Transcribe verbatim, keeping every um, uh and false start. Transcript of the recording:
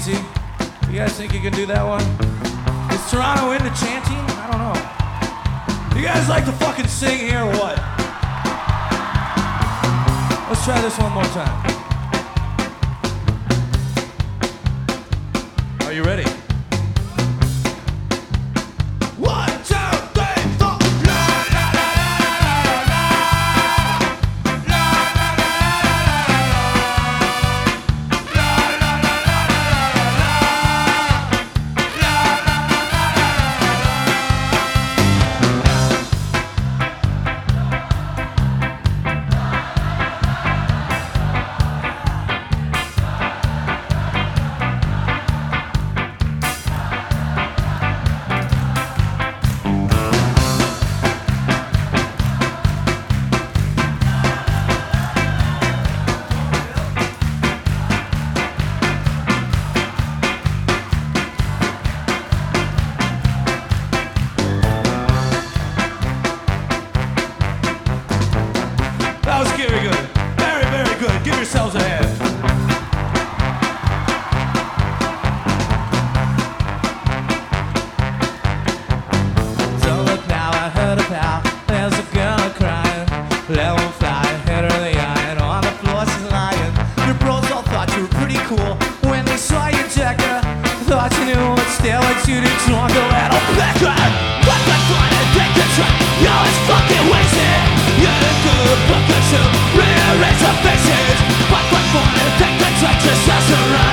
easy. You guys think you can do that one? Is Toronto into chanting? I don't know. You guys like to fucking sing here or what? Let's try this one more time. Are you ready? One, two, three, four. La la la la la la. La la la la la la. La la la la la la. La la la That was very good. Very, very good. Give yourselves a hand. Don't look now, I heard about there's a girl crying. Let one fly, hit her in the eye, and on the floor she's lying. Your bros all thought you were pretty cool when they saw you check her. Thought you knew, but still it's you did drunk a little pecker. What the fun and take the track? Yo, it's fucking wasted. You're the good fucker to rearrange her faces. What the fun and take the track? Just as a run.